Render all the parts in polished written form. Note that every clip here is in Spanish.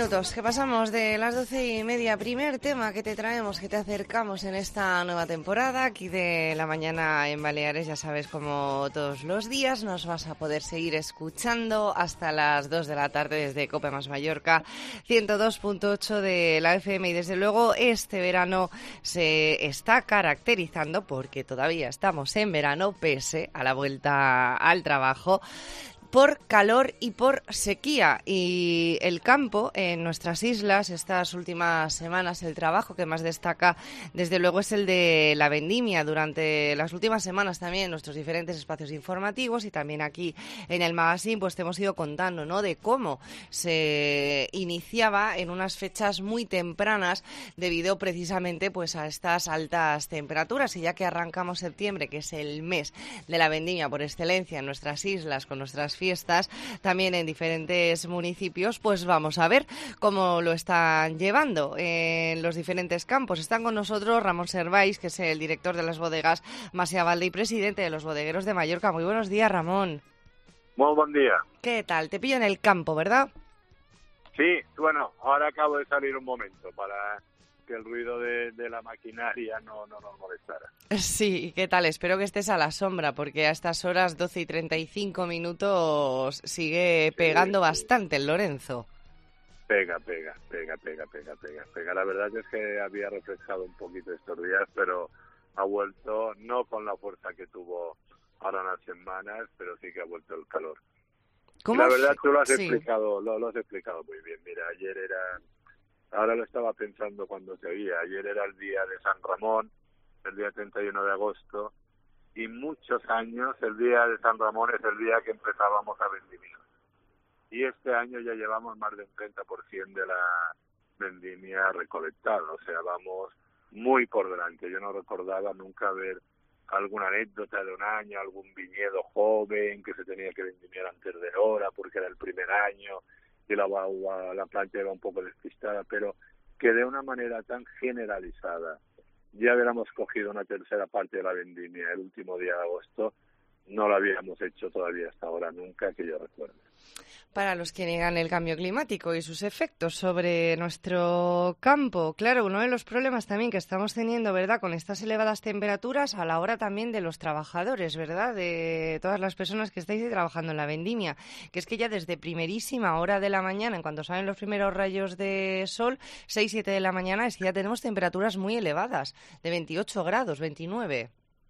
minutos, que pasamos de las 12:30. Primer tema que te traemos, que te acercamos en esta nueva temporada, aquí de La Mañana en Baleares. Ya sabes, como todos los días, nos vas a poder seguir escuchando hasta las 2 de la tarde desde COPE más Mallorca, 102.8 de la FM. Y desde luego este verano se está caracterizando, porque todavía estamos en verano, pese a la vuelta al trabajo, por calor y por sequía. Y el campo en nuestras islas, estas últimas semanas, el trabajo que más destaca, desde luego, es el de la vendimia. Durante las últimas semanas también en nuestros diferentes espacios informativos y también aquí en el magazine, pues te hemos ido contando, ¿no?, de cómo se iniciaba en unas fechas muy tempranas debido precisamente pues a estas altas temperaturas. Y ya que arrancamos septiembre, que es el mes de la vendimia por excelencia en nuestras islas, con nuestras fiestas también en diferentes municipios, pues vamos a ver cómo lo están llevando en los diferentes campos. Están con nosotros Ramón Servais, que es el director de las bodegas Masia Valde y presidente de los bodegueros de Mallorca. Muy buenos días, Ramón. Muy buen día. ¿Qué tal? Te pillo en el campo, ¿verdad? Sí, bueno, ahora acabo de salir un momento para que el ruido de la maquinaria no nos molestara. Sí, ¿qué tal? Espero que estés a la sombra, porque a estas horas, 12:35, sigue pegando bastante el Lorenzo. Pega. La verdad es que había refrescado un poquito estos días, pero ha vuelto, no con la fuerza que tuvo ahora unas semanas, pero sí que ha vuelto el calor. ¿Cómo? La verdad, tú lo has Sí. explicado, lo has explicado muy bien. Mira, ayer era, ahora lo estaba pensando cuando te oía, ayer era el día de San Ramón, el día 31 de agosto, y muchos años el día de San Ramón es el día que empezábamos a vendimiar. Y este año ya llevamos más de un 30% de la vendimia recolectada, o sea, vamos muy por delante. Yo no recordaba nunca ver alguna anécdota de un año, algún viñedo joven que se tenía que vendimiar antes de hora porque era el primer año y la planta iba un poco despistada, pero que de una manera tan generalizada ya hubiéramos cogido una tercera parte de la vendimia el último día de agosto, no lo habíamos hecho todavía hasta ahora, nunca que yo recuerde. Para los que niegan el cambio climático y sus efectos sobre nuestro campo, claro, uno de los problemas también que estamos teniendo, ¿verdad?, con estas elevadas temperaturas a la hora también de los trabajadores, ¿verdad?, de todas las personas que estáis trabajando en la vendimia, que es que ya desde primerísima hora de la mañana, en cuanto salen los primeros rayos de sol, 6, 7 de la mañana, es que ya tenemos temperaturas muy elevadas, de 28 grados, 29.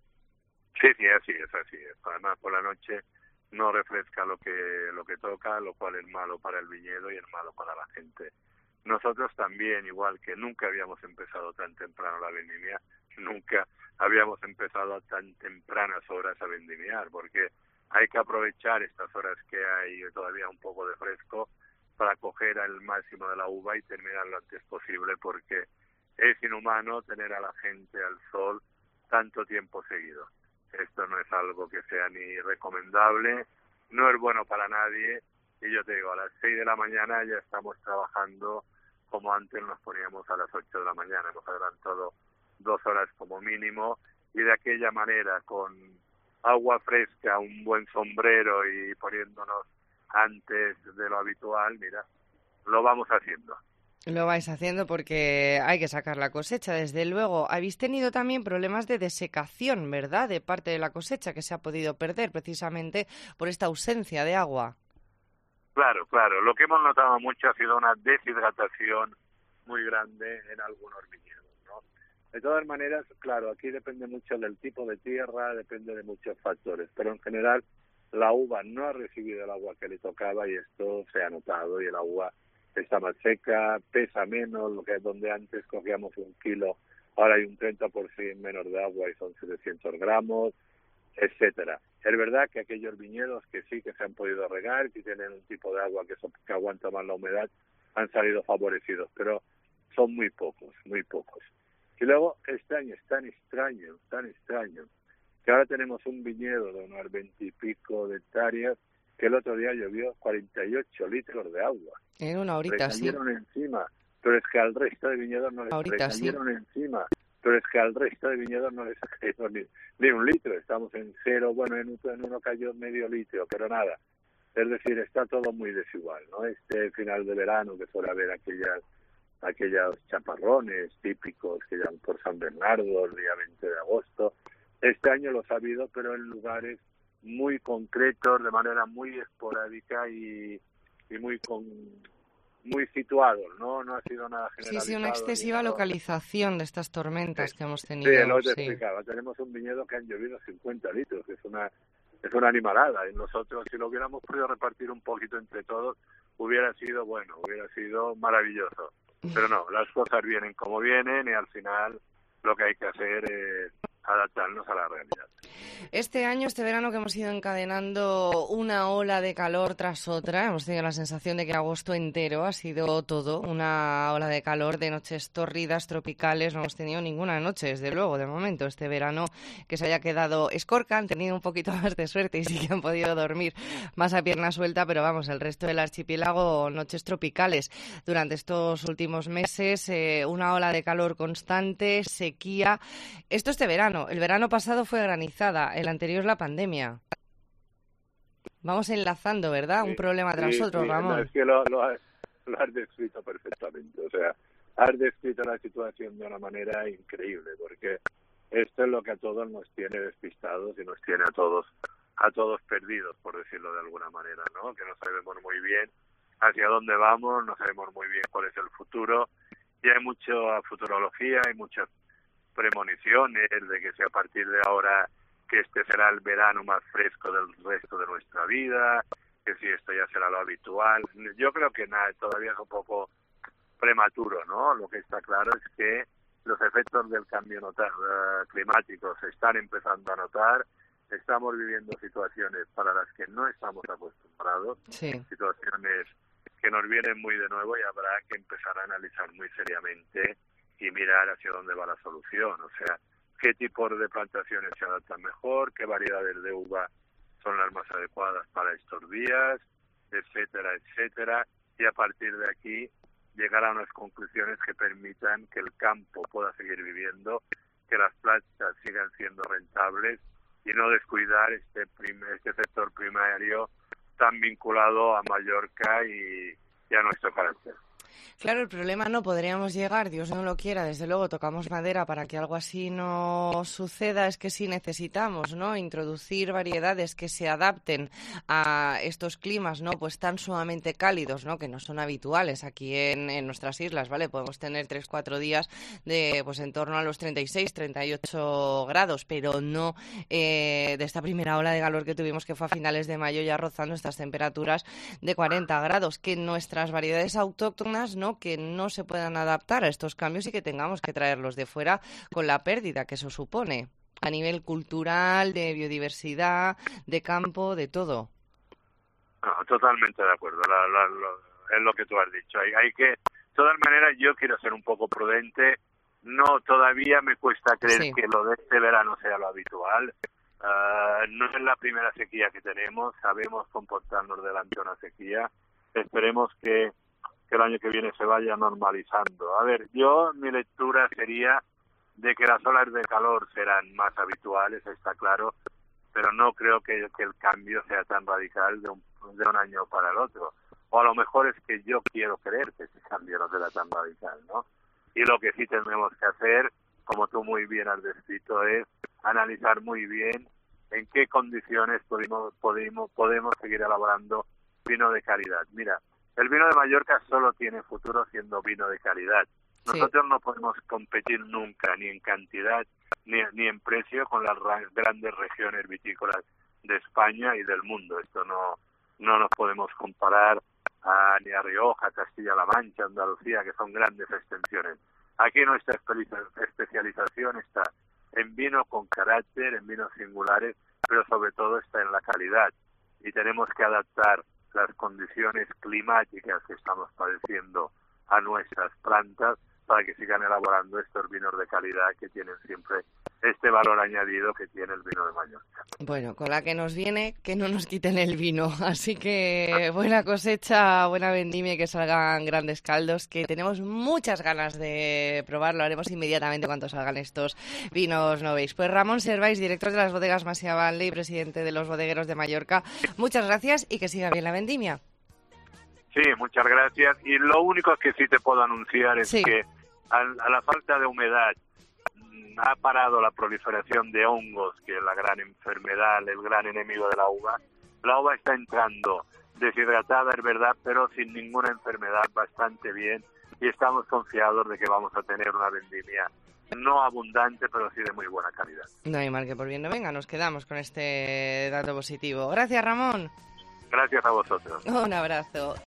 Sí, así es. Además, por la noche no refresca lo que toca, lo cual es malo para el viñedo y es malo para la gente. Nosotros también, igual que nunca habíamos empezado tan temprano la vendimia, nunca habíamos empezado a tan tempranas horas a vendimiar, porque hay que aprovechar estas horas que hay todavía un poco de fresco para coger el máximo de la uva y terminar lo antes posible, porque es inhumano tener a la gente al sol tanto tiempo seguido. Esto no es algo que sea ni recomendable, no es bueno para nadie, y yo te digo, a las 6 de la mañana ya estamos trabajando como antes nos poníamos a las 8 de la mañana, hemos adelantado 2 horas como mínimo, y de aquella manera, con agua fresca, un buen sombrero y poniéndonos antes de lo habitual, mira, lo vamos haciendo. Lo vais haciendo porque hay que sacar la cosecha, desde luego. Habéis tenido también problemas de desecación, ¿verdad?, de parte de la cosecha que se ha podido perder precisamente por esta ausencia de agua. Claro. Lo que hemos notado mucho ha sido una deshidratación muy grande en algunos viñedos, ¿no? De todas maneras, claro, aquí depende mucho del tipo de tierra, depende de muchos factores, pero en general la uva no ha recibido el agua que le tocaba y esto se ha notado, y el agua está más seca, pesa menos, lo que es donde antes cogíamos 1 kilo, ahora hay un 30% menos de agua y son 700 gramos, etcétera. Es verdad que aquellos viñedos que sí que se han podido regar, que tienen un tipo de agua que aguanta más la humedad, han salido favorecidos, pero son muy pocos. Y luego este año es tan extraño, que ahora tenemos un viñedo de unos 20 y pico de hectáreas que el otro día llovió 48 litros de agua. En una horita, sí. Recayeron encima, pero es que al resto de viñedos no les recayeron encima, pero es que al resto de viñedos no les ha caído ni 1 litro. Estamos en cero, bueno, en uno cayó medio litro, pero nada. Es decir, está todo muy desigual, ¿no? Este final de verano que suele haber aquellos chaparrones típicos que llaman por San Bernardo, el día 20 de agosto. Este año los ha habido, pero en lugares muy concretos, de manera muy esporádica y muy situados, ¿no? No ha sido nada generalizado. Sí, una excesiva localización de estas tormentas que hemos tenido. Sí, lo que te explicaba. Tenemos un viñedo que han llovido 50 litros, que es una animalada. Y nosotros, si lo hubiéramos podido repartir un poquito entre todos, hubiera sido maravilloso. Pero no, las cosas vienen como vienen y al final lo que hay que hacer es adaptarnos a la realidad. Este año, este verano que hemos ido encadenando una ola de calor tras otra, hemos tenido la sensación de que agosto entero ha sido todo una ola de calor, de noches tórridas, tropicales. No hemos tenido ninguna noche, desde luego, de momento. Este verano que se haya quedado escorca, han tenido un poquito más de suerte y sí que han podido dormir más a pierna suelta, pero vamos, el resto del archipiélago, noches tropicales. Durante estos últimos meses, una ola de calor constante, sequía. Esto este verano. El verano pasado fue granizada, el anterior la pandemia. Vamos enlazando, ¿verdad? Sí, un problema tras otro, sí, Ramón. No, es que lo has descrito perfectamente. O sea, has descrito la situación de una manera increíble, porque esto es lo que a todos nos tiene despistados y nos tiene a todos perdidos, por decirlo de alguna manera, ¿no? Que no sabemos muy bien hacia dónde vamos, no sabemos muy bien cuál es el futuro, y hay mucha futurología, hay muchas premoniciones de que sea a partir de ahora que este será el verano más fresco del resto de nuestra vida, que si esto ya será lo habitual. Yo creo que nada, todavía es un poco prematuro, ¿no? Lo que está claro es que los efectos del cambio climático se están empezando a notar, estamos viviendo situaciones para las que no estamos acostumbrados, sí. Situaciones que nos vienen muy de nuevo y habrá que empezar a analizar muy seriamente y mirar hacia dónde va la solución, o sea, qué tipos de plantaciones se adaptan mejor, qué variedades de uva son las más adecuadas para estos días, etcétera, etcétera, y a partir de aquí llegar a unas conclusiones que permitan que el campo pueda seguir viviendo, que las plantas sigan siendo rentables y no descuidar este sector primario tan vinculado a Mallorca y a nuestro carácter. Claro, el problema no podríamos llegar, Dios no lo quiera, desde luego tocamos madera para que algo así no suceda, es que sí necesitamos, ¿no?, introducir variedades que se adapten a estos climas, ¿no?, pues tan sumamente cálidos, ¿no?, que no son habituales aquí en nuestras islas, ¿vale? Podemos tener 3-4 días de pues en torno a los 36-38 grados, pero no de esta primera ola de calor que tuvimos, que fue a finales de mayo, ya rozando estas temperaturas de 40 grados, que nuestras variedades autóctonas, ¿no?, que no se puedan adaptar a estos cambios y que tengamos que traerlos de fuera con la pérdida que eso supone a nivel cultural, de biodiversidad, de campo, de todo. No, totalmente de acuerdo, es lo que tú has dicho. Hay que, de todas maneras, yo quiero ser un poco prudente. No, todavía me cuesta creer que lo de este verano sea lo habitual. No es la primera sequía que tenemos, sabemos comportarnos delante de una sequía. Esperemos que el año que viene se vaya normalizando. A ver, mi lectura sería de que las olas de calor serán más habituales, está claro, pero no creo que el cambio sea tan radical de un año para el otro. O a lo mejor es que yo quiero creer que ese cambio no será tan radical, ¿no? Y lo que sí tenemos que hacer, como tú muy bien has descrito, es analizar muy bien en qué condiciones podemos seguir elaborando vino de calidad. Mira, el vino de Mallorca solo tiene futuro siendo vino de calidad. Nosotros no podemos competir nunca, ni en cantidad, ni en precio, con las grandes regiones vitícolas de España y del mundo. Esto no nos podemos comparar ni a Rioja, Castilla-La Mancha, Andalucía, que son grandes extensiones. Aquí nuestra especialización está en vino con carácter, en vinos singulares, pero sobre todo está en la calidad. Y tenemos que adaptar las condiciones climáticas que estamos padeciendo a nuestras plantas para que sigan elaborando estos vinos de calidad que tienen siempre este valor añadido que tiene el vino de Mallorca. Bueno, con la que nos viene, que no nos quiten el vino. Así que buena cosecha, buena vendimia y que salgan grandes caldos, que tenemos muchas ganas de probarlo. Haremos inmediatamente cuando salgan estos vinos noveis. Pues Ramón Servais, director de las bodegas Masia Vanle y presidente de los bodegueros de Mallorca, muchas gracias y que siga bien la vendimia. Sí, muchas gracias. Y lo único que sí te puedo anunciar es que a la falta de humedad ha parado la proliferación de hongos, que es la gran enfermedad, el gran enemigo de la uva. La uva está entrando deshidratada, es verdad, pero sin ninguna enfermedad, bastante bien, y estamos confiados de que vamos a tener una vendimia no abundante, pero sí de muy buena calidad. No hay mal que por bien no venga, nos quedamos con este dato positivo. Gracias, Ramón. Gracias a vosotros. Un abrazo.